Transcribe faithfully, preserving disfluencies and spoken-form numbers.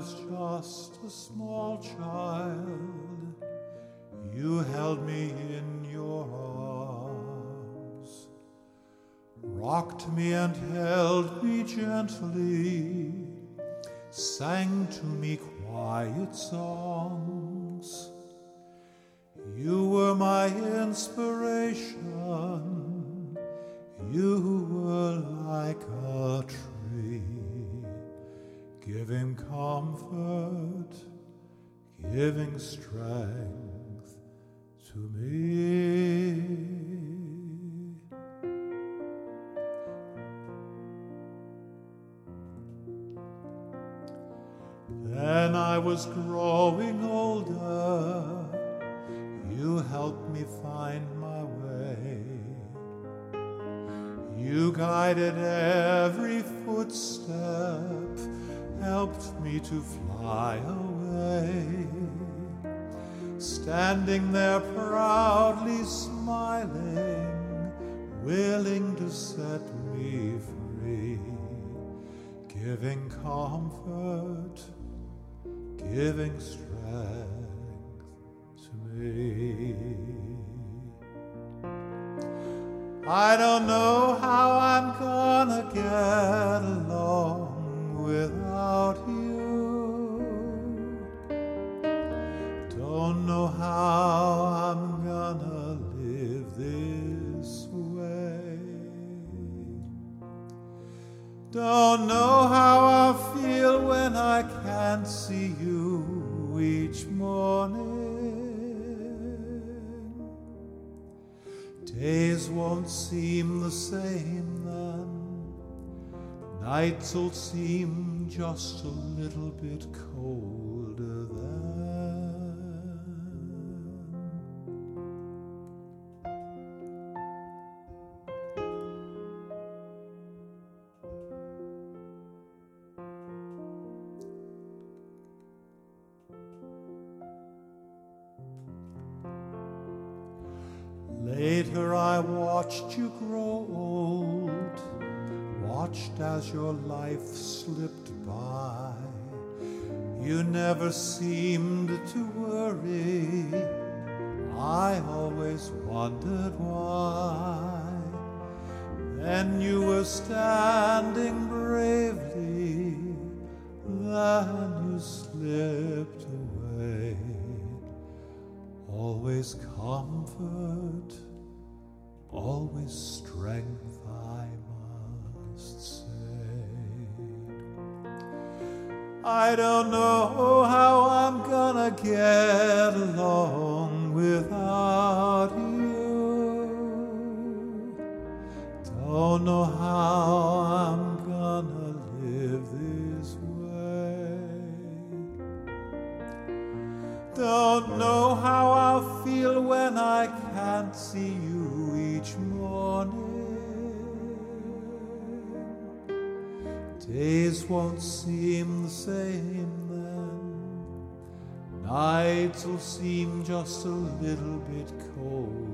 was just a small child, you held me in your arms, rocked me and held me gently, sang to me quiet songs. You were my inspiration, you were like a tree, giving comfort, giving strength to me. Then I was growing older, you helped me find my way. You guided every footstep, helped me to fly away. Standing there proudly smiling, willing to set me free, giving comfort, giving strength to me. I don't know how I'm gonna get along without you. Don't know how I'm gonna live this way. Don't know how I feel when I can't see you each morning. Days won't seem the same then. Nights will seem just a little bit colder then. Later I watched you grow old, watched as your life slipped by. You never seemed to worry, I always wondered why. Then you were standing bravely, then you slipped away. Always comfort, always strength, I must say. I don't know how I'm gonna get along without you. Don't know how I'm gonna live this way. Don't know how I'll feel when I can't see you each morning. Days won't seem the same then. Nights will seem just a little bit cold.